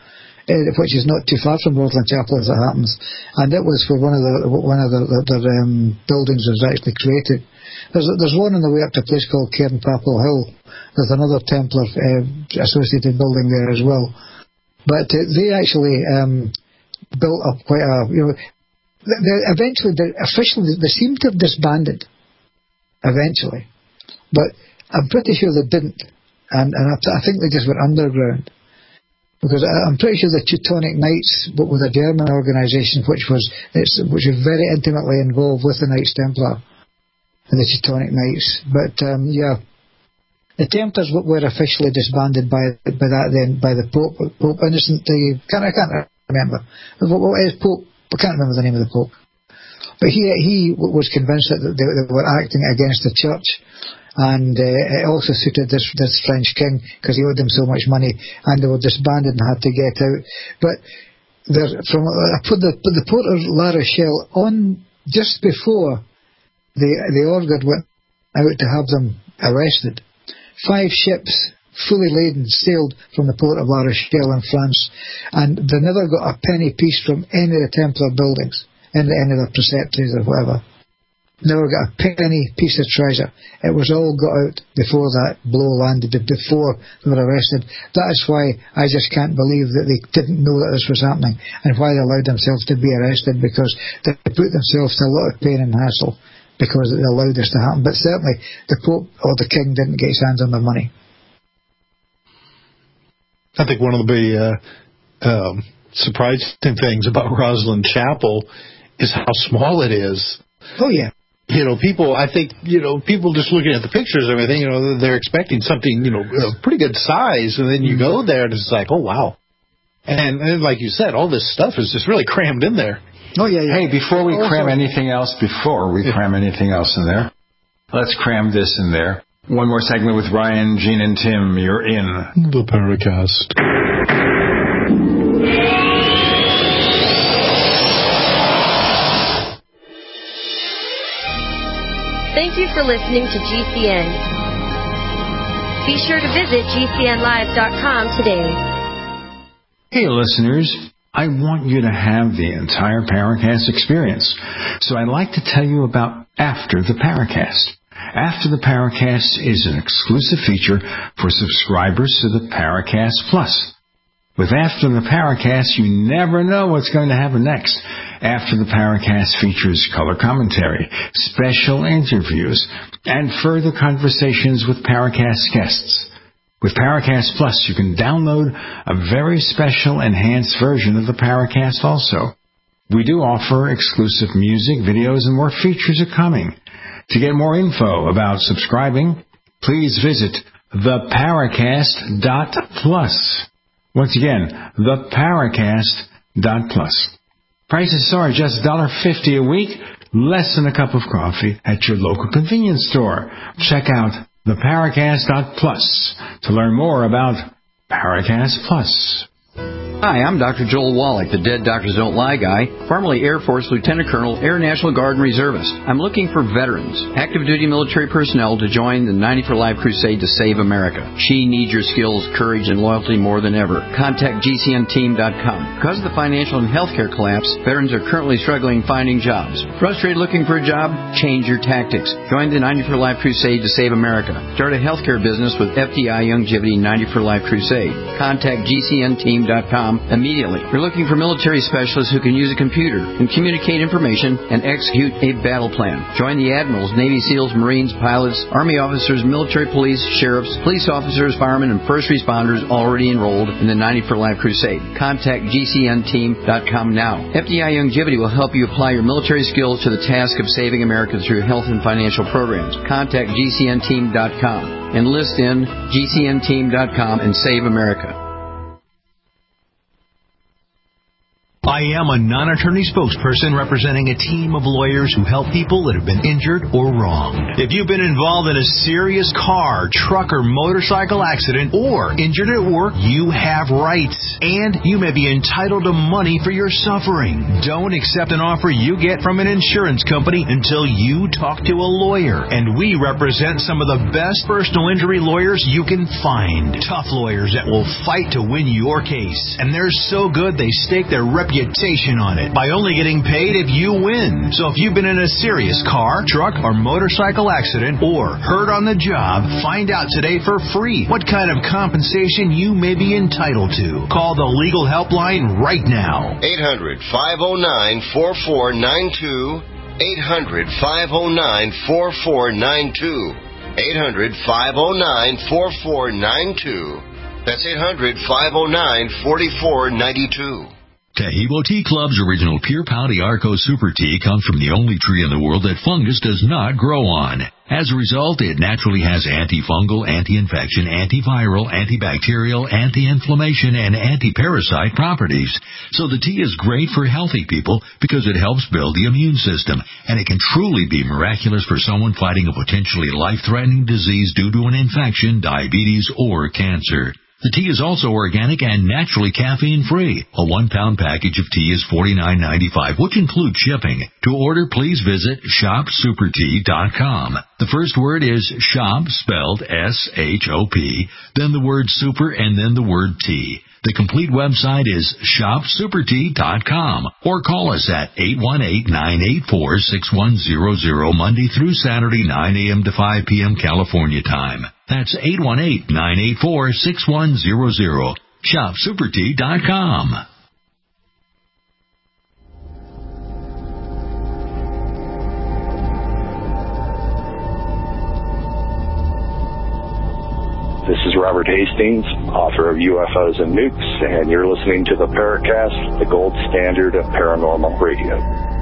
uh, which is not too far from Rosslyn Chapel as it happens, and it was for one of the one of the, the, the um, buildings was actually created. There's there's one on the way up to a place called Cairnpapel Hill. There's another Templar uh, associated building there as well, but uh, they actually um, built up quite a you know. They, they, eventually, they, officially, they seem to have disbanded. Eventually, but I'm pretty sure they didn't, and, and I, I think they just went underground. Because I, I'm pretty sure the Teutonic Knights, but with a German organisation, which was it's, which was very intimately involved with the Knights Templar and the Teutonic Knights. But um, yeah, the Templars were officially disbanded by by that then by the Pope Pope Innocent. The can't I can't remember what, what is Pope. I can't remember the name of the Pope, but he he was convinced that they, they were acting against the Church, and uh, it also suited this this French king because he owed them so much money, and they were disbanded and had to get out. But there, from I put the put the port of La Rochelle on just before the the order went out to have them arrested. Five ships, fully laden, sailed from the port of La Rochelle in France, and they never got a penny piece from any of the Templar buildings, any, any of the preceptories or whatever. Never got a penny piece of treasure. It was all got out before that blow landed, before they were arrested. That is why I just can't believe that they didn't know that this was happening, and why they allowed themselves to be arrested, because they put themselves to a lot of pain and hassle because they allowed this to happen. But certainly the Pope or the King didn't get his hands on their money. I think one of the big uh, um, surprising things about Rosslyn Chapel is how small it is. Oh, yeah. You know, people, I think, you know, people just looking at the pictures and everything, you know, they're expecting something, you know, a pretty good size, and then you mm-hmm. go there and it's like, oh, wow. And, and like you said, all this stuff is just really crammed in there. Oh, yeah, yeah. Hey, before we also, cram anything else, before we yeah. cram anything else in there, let's cram this in there. One more segment with Ryan, Gene, and Tim. You're in the Paracast. Thank you for listening to G C N. Be sure to visit G C N live dot com today. Hey, listeners. I want you to have the entire Paracast experience. So I'd like to tell you about After the Paracast. After the Paracast is an exclusive feature for subscribers to the Paracast Plus. With After the Paracast, you never know what's going to happen next. After the Paracast features color commentary, special interviews, and further conversations with Paracast guests. With Paracast Plus, you can download a very special enhanced version of the Paracast also. We do offer exclusive music, videos, and more features are coming. To get more info about subscribing, please visit the paracast dot plus. Once again, the paracast dot plus. Prices are just one dollar fifty a week, less than a cup of coffee at your local convenience store. Check out the paracast dot plus to learn more about Paracast Plus. Hi, I'm Doctor Joel Wallach, the Dead Doctors Don't Lie guy, formerly Air Force Lieutenant Colonel, Air National Guard and Reservist. I'm looking for veterans, active duty military personnel to join the ninety for Life crusade to save America. She needs your skills, courage, and loyalty more than ever. Contact G C N team dot com. Because of the financial and healthcare collapse, veterans are currently struggling finding jobs. Frustrated looking for a job? Change your tactics. Join the ninety for Life crusade to save America. Start a healthcare business with F D I Longevity ninety for Life crusade. Contact G C N team dot com immediately. We're looking for military specialists who can use a computer and communicate information and execute a battle plan. Join the admirals, Navy SEALs, Marines, pilots, Army officers, military police, sheriffs, police officers, firemen, and first responders already enrolled in the ninety for Life crusade. Contact G C N team dot com now. F D I Longevity will help you apply your military skills to the task of saving America through health and financial programs. Contact G C N team dot com. Enlist in G C N team dot com and save America. I am a non-attorney spokesperson representing a team of lawyers who help people that have been injured or wronged. If you've been involved in a serious car, truck, or motorcycle accident or injured at work, you have rights, and you may be entitled to money for your suffering. Don't accept an offer you get from an insurance company until you talk to a lawyer, and we represent some of the best personal injury lawyers you can find. Tough lawyers that will fight to win your case, and they're so good they stake their reputation on it by only getting paid if you win. So if you've been in a serious car, truck, or motorcycle accident or hurt on the job, find out today for free what kind of compensation you may be entitled to. Call the legal helpline right now. eight hundred, five oh nine, four four nine two. eight hundred, five oh nine, four four nine two. eight hundred, five oh nine, four four nine two. That's eight hundred, five oh nine, four four nine two. Taheebo Tea Club's original Pure Pouty Arco Super Tea comes from the only tree in the world that fungus does not grow on. As a result, it naturally has antifungal, anti-infection, antiviral, antibacterial, anti-inflammation, and anti-parasite properties. So the tea is great for healthy people because it helps build the immune system, and it can truly be miraculous for someone fighting a potentially life-threatening disease due to an infection, diabetes, or cancer. The tea is also organic and naturally caffeine-free. A one-pound package of tea is forty-nine ninety-five, which includes shipping. To order, please visit shop super tea dot com. The first word is shop, spelled S H O P, then the word super, and then the word tea. The complete website is shop super tea dot com, or call us at eight one eight, nine eight four, six one zero zero Monday through Saturday, nine a.m. to five p.m. California time. That's eight one eight, nine eight four, six one zero zero. shop super tea dot com. This is Robert Hastings, author of U F Os and Nukes, and you're listening to the Paracast, the gold standard of paranormal radio.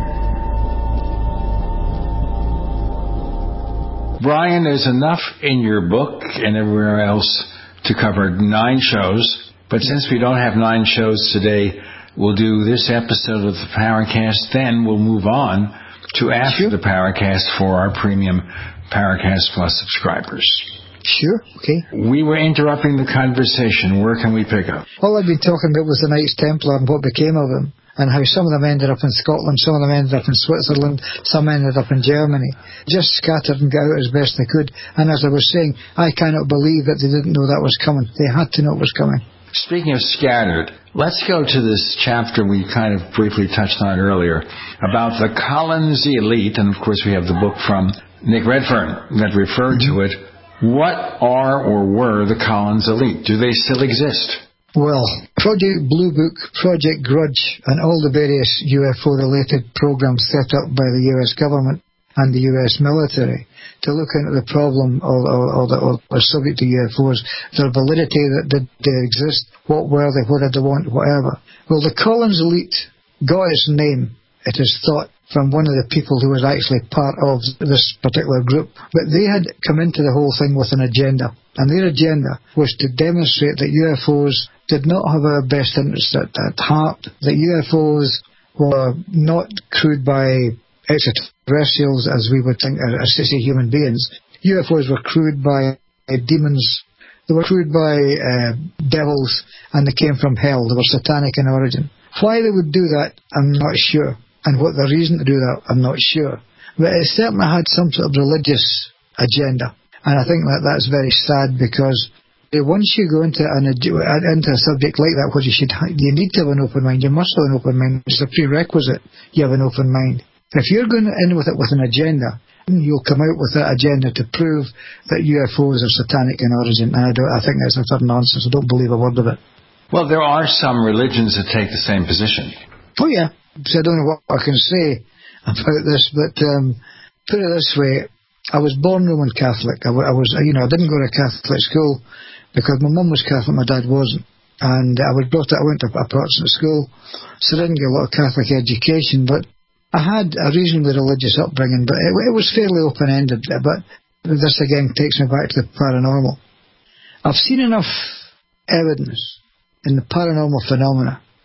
Brian, there's enough in your book and everywhere else to cover nine shows, but since we don't have nine shows today, we'll do this episode of the Paracast, then we'll move on to after the Paracast for our premium Paracast Plus subscribers. Sure, okay. We were interrupting the conversation. Where can we pick up? All I've been talking about was the Knights Templar and what became of them, and how some of them ended up in Scotland, some of them ended up in Switzerland, some ended up in Germany, just scattered and got out as best they could. And as I was saying, I cannot believe that they didn't know that was coming. They had to know it was coming. Speaking of scattered, let's go to this chapter we kind of briefly touched on earlier about the Collins elite, and of course we have the book from Nick Redfern that referred mm-hmm. to it. What are or were the Collins elite? Do they still exist? Well, Project Blue Book, Project Grudge, and all the various U F O-related programs set up by the U S government and the U S military to look into the problem or, or, or, the, or the subject to U F Os, their validity, that did they exist, what were they, what did they want, whatever. Well, the Collins elite got its name, it is thought, from one of the people who was actually part of this particular group. But they had come into the whole thing with an agenda. And their agenda was to demonstrate that U F Os did not have our best interests at, at heart, that U F Os were not crewed by extraterrestrials as we would think as city human beings. U F Os were crewed by uh, demons. They were crewed by uh, devils, and they came from hell. They were satanic in origin. Why they would do that, I'm not sure. And what the reason to do that, I'm not sure. But it certainly had some sort of religious agenda. And I think that that's very sad, because once you go into an into a subject like that, what you should you need to have an open mind. You must have an open mind. It's a prerequisite. You have an open mind. If you're going in with it with an agenda, you'll come out with that agenda to prove that U F Os are satanic in origin. And I, don't, I think that's utter nonsense. I don't believe a word of it. Well, there are some religions that take the same position. Oh, yeah. So I don't know what I can say about this, but um, put it this way, I was born Roman Catholic. I, I was, you know, I didn't go to Catholic school because my mum was Catholic, my dad wasn't, and I was brought up. I went to a Protestant school, so I didn't get a lot of Catholic education. But I had a reasonably religious upbringing, but it, it was fairly open-ended. But this again takes me back to the paranormal. I've seen enough evidence in the paranormal phenomena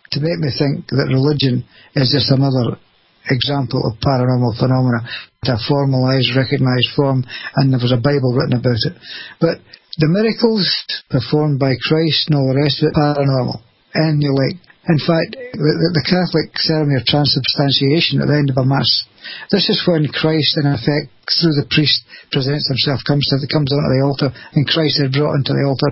to make me think that religion is just another example of paranormal phenomena, a formalised, recognised form, and there was a Bible written about it. But the miracles performed by Christ and all the rest of it, paranormal. And you like, in fact, the, the Catholic ceremony of transubstantiation at the end of a Mass, this is when Christ, in effect, through the priest, presents himself, comes to the, comes onto the altar, and Christ is brought into the altar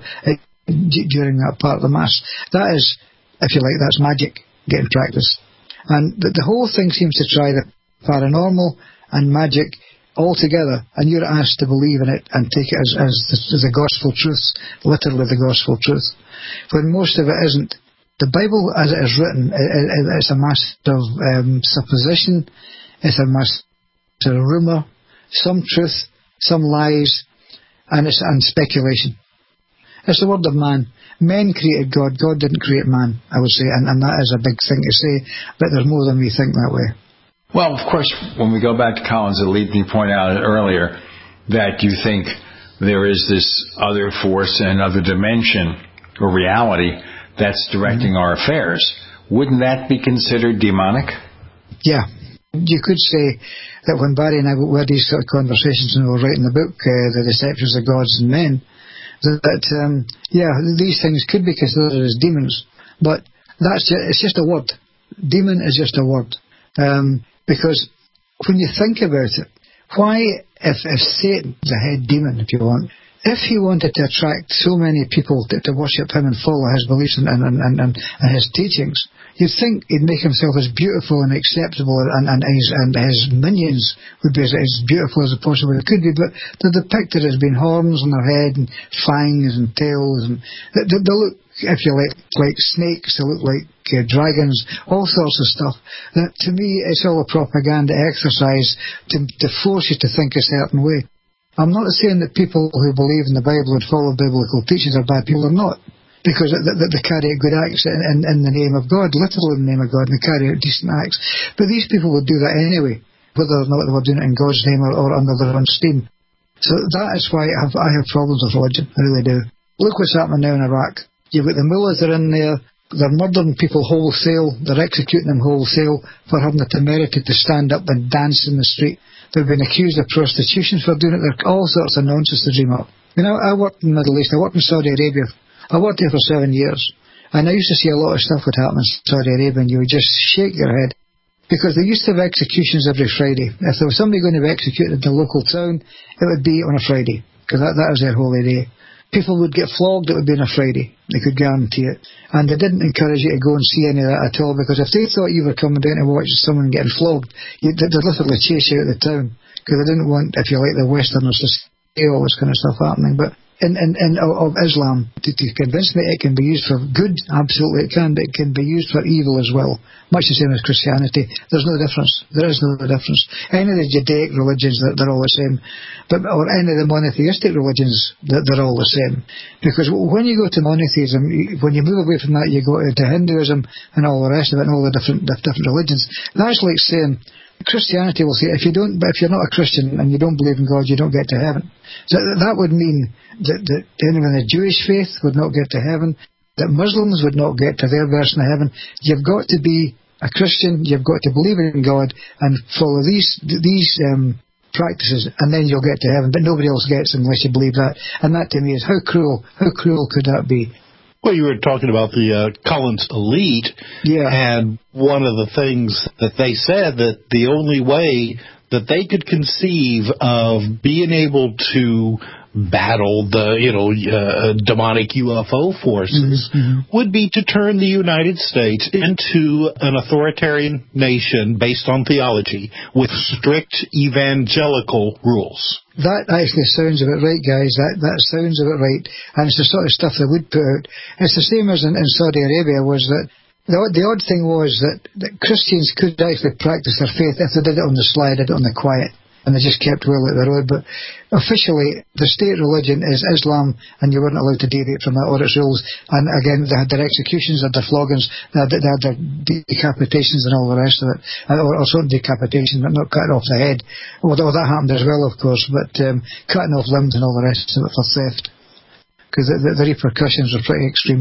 during that part of the Mass. That is, if you like, that's magic getting practiced. And the, the whole thing seems to try the paranormal and magic all together, and you're asked to believe in it and take it as, as, the, as the gospel truth, literally the gospel truth, when most of it isn't. The Bible, as it is written, it's a mass of um, supposition, it's a mass of rumour, some truth, some lies, and it's and speculation. It's the word of man. Men created God. God didn't create man, I would say, and, and that is a big thing to say, but there's more than we think that way. Well, of course, when we go back to Collins Elite, you pointed out earlier that you think there is this other force and other dimension or reality that's directing mm-hmm. our affairs. Wouldn't that be considered demonic? Yeah. You could say that when Barry and I had these sort of conversations and we were writing the book, uh, The Deceptions of Gods and Men, that, um, yeah, these things could be considered as demons, but that's just, it's just a word. Demon is just a word. Um, because when you think about it, why, if, if Satan's a head demon, if you want, if he wanted to attract so many people to, to worship him and follow his beliefs and, and, and, and, and his teachings, you'd think he'd make himself as beautiful and acceptable, and, and, his, and his minions would be as, as beautiful as possible it could be, but they're depicted as being horns on their head and fangs and tails, and they, they, they look, if you like, like snakes, they look like uh, dragons, all sorts of stuff. That, to me, it's all a propaganda exercise to, to force you to think a certain way. I'm not saying that people who believe in the Bible and follow biblical teachings are bad people. They're not. Because they, they carry out good acts in, in, in the name of God, literally in the name of God, and they carry out decent acts. But these people would do that anyway, whether or not they were doing it in God's name or, or under their own steam. So that is why I have, I have problems with religion. I really do. Look what's happening now in Iraq. You've got the mullahs that are in there. They're murdering people wholesale. They're executing them wholesale for having the temerity to stand up and dance in the street. They've been accused of prostitution for doing it. They're all sorts of nonsense to dream up. You know, I worked in the Middle East. I worked in Saudi Arabia. I worked there for seven years. And I used to see a lot of stuff would happen in Saudi Arabia, and you would just shake your head. Because they used to have executions every Friday. If there was somebody going to be executed in the local town, it would be on a Friday. Because that, that was their holy day. People would get flogged, it would be on a Friday. They could guarantee it. And they didn't encourage you to go and see any of that at all, because if they thought you were coming down to watch someone getting flogged, you'd, they'd literally chase you out of the town. Because they didn't want, if you like, the Westerners to see all this kind of stuff happening. But in, in, in of Islam, to, to convince me it can be used for good, absolutely it can, but it can be used for evil as well. Much the same as Christianity. There's no difference. There is no difference. Any of the Judaic religions, they're, they're all the same. But, or any of the monotheistic religions, they're, they're all the same. Because when you go to monotheism, when you move away from that, you go to Hinduism and all the rest of it, and all the different, the different religions. That's like saying, Christianity will say, if you don't, but if you're not a Christian and you don't believe in God, you don't get to heaven. So that would mean that, that anyone in the Jewish faith would not get to heaven, that Muslims would not get to their version of heaven. You've got to be a Christian, you've got to believe in God and follow these these um, practices, and then you'll get to heaven. But nobody else gets unless you believe that. And that to me is, how cruel, how cruel could that be? Well, you were talking about the uh, Collins Elite, yeah. And one of the things that they said that the only way that they could conceive of being able to battle the, you know, uh, demonic U F O forces mm-hmm. would be to turn the United States into an authoritarian nation based on theology with strict evangelical rules. That actually sounds about right, guys. That that sounds about right. And it's the sort of stuff they would put out. It's the same as in, in Saudi Arabia, was that the, the odd thing was that, that Christians could actually practice their faith if they did it on the sly, did it on the quiet, and they just kept well at the road. But officially, the state religion is Islam, and you weren't allowed to deviate from that or its rules. And again, they had their executions, they had their floggings, they had, they had their decapitations and all the rest of it. Or, or sort of decapitation, but not cutting off the head. Although that happened as well, of course, but um, cutting off limbs and all the rest of it for theft. Because the, the, the repercussions were pretty extreme.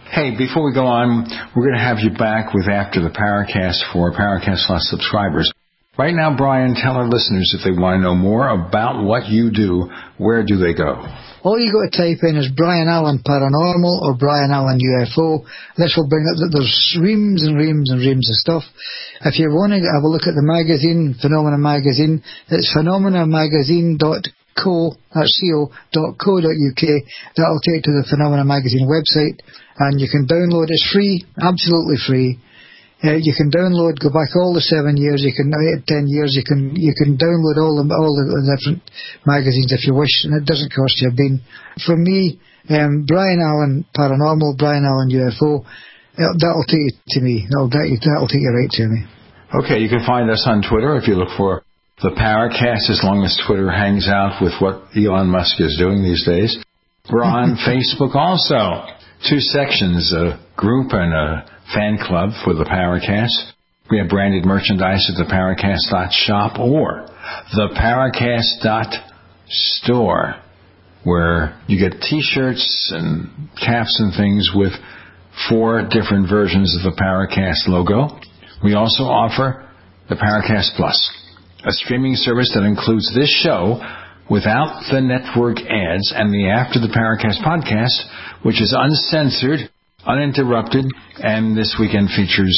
Hey, before we go on, we're going to have you back with After the Paracast for Paracast Plus subscribers. Right now, Brian, tell our listeners if they want to know more about what you do, where do they go? All you got to type in is Brian Allen Paranormal or Brian Allen U F O. This will bring up, there's reams and reams and reams of stuff. If you want to have a look at the magazine, Phenomena Magazine, it's phenomena magazine dot co, that's co, dot co dot uk. That'll take you to the Phenomena Magazine website, and you can download. It's free, absolutely free. Uh, you can download, go back all the seven years, you can, eight, ten years, you can you can download all the, all the different magazines if you wish, and it doesn't cost you a bean. For me, um, Brian Allen Paranormal, Brian Allen U F O, that'll take you to me. That'll, that'll take you right to me. Okay, you can find us on Twitter if you look for the Paracast, as long as Twitter hangs out with what Elon Musk is doing these days. We're on Facebook also. Two sections, a group and a fan club for the Paracast. We have branded merchandise at the paracast dot shop or the paracast dot store, where you get t-shirts and caps and things with four different versions of the Paracast logo. We also offer the Paracast Plus, a streaming service that includes this show without the network ads and the After the Paracast podcast, which is uncensored, uninterrupted, and this weekend features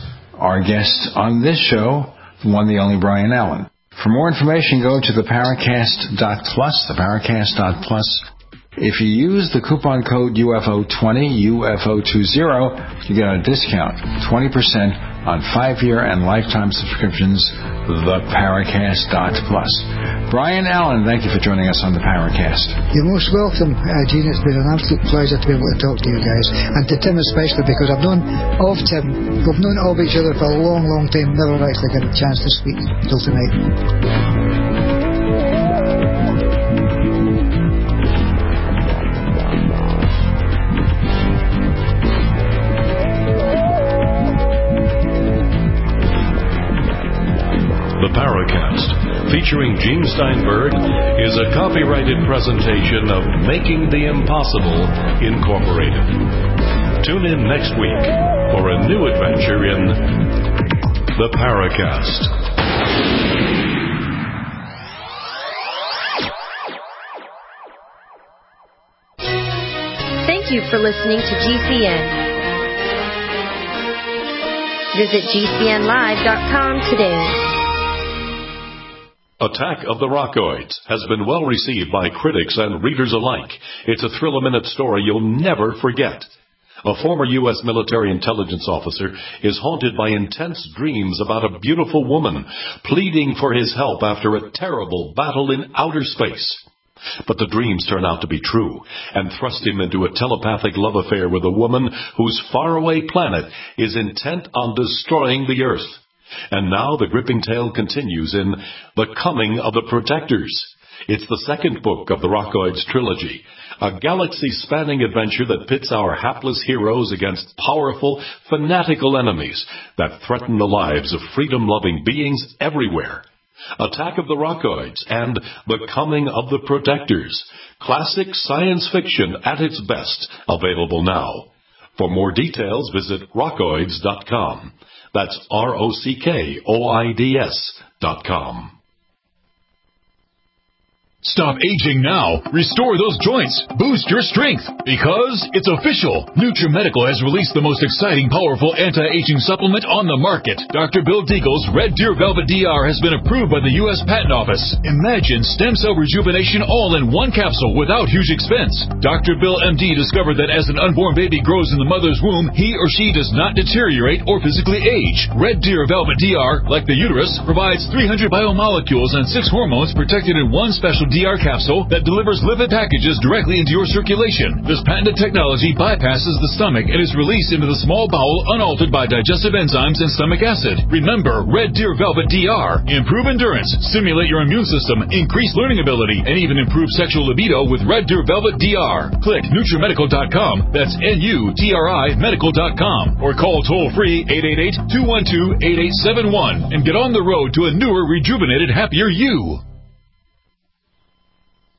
our guest on this show, the one, the only Brian Allen. For more information, go to the paracast dot plus, the paracast dot plus. If you use the coupon code U F O twenty, U F O twenty, you get a discount, twenty percent on five-year and lifetime subscriptions, the paracast dot plus. Brian Allen, thank you for joining us on the Paracast. You're most welcome, uh, Gene. It's been an absolute pleasure to be able to talk to you guys, and to Tim especially, because I've known of Tim. We've known of each other for a long, long time, never actually got a chance to speak till tonight. The Paracast, featuring Gene Steinberg, is a copyrighted presentation of Making the Impossible, Incorporated. Tune in next week for a new adventure in The Paracast. Thank you for listening to G C N. Visit G C N live dot com today. Attack of the Rockoids has been well received by critics and readers alike. It's a thrill-a-minute story you'll never forget. A former U S military intelligence officer is haunted by intense dreams about a beautiful woman pleading for his help after a terrible battle in outer space. But the dreams turn out to be true and thrust him into a telepathic love affair with a woman whose faraway planet is intent on destroying the Earth. And now the gripping tale continues in The Coming of the Protectors. It's the second book of the Rockoids trilogy, a galaxy-spanning adventure that pits our hapless heroes against powerful, fanatical enemies that threaten the lives of freedom-loving beings everywhere. Attack of the Rockoids and The Coming of the Protectors, classic science fiction at its best, available now. For more details, visit rockoids dot com. That's R O C K O I D S dot com. Stop aging now. Restore those joints. Boost your strength. Because it's official. NutriMedical has released the most exciting, powerful anti-aging supplement on the market. Doctor Bill Deagle's Red Deer Velvet D R has been approved by the U S Patent Office. Imagine stem cell rejuvenation all in one capsule without huge expense. Doctor Bill M D discovered that as an unborn baby grows in the mother's womb, he or she does not deteriorate or physically age. Red Deer Velvet D R, like the uterus, provides three hundred biomolecules and six hormones protected in one special D R capsule that delivers lipid packages directly into your circulation. This patented technology bypasses the stomach and is released into the small bowel unaltered by digestive enzymes and stomach acid. Remember, Red Deer Velvet D R. Improve endurance, stimulate your immune system, increase learning ability, and even improve sexual libido with Red Deer Velvet D R. Click NutriMedical dot com. That's N U T R I Medical dot com. Or call toll-free eight eight eight, two one two, eight eight seven one and get on the road to a newer, rejuvenated, happier you.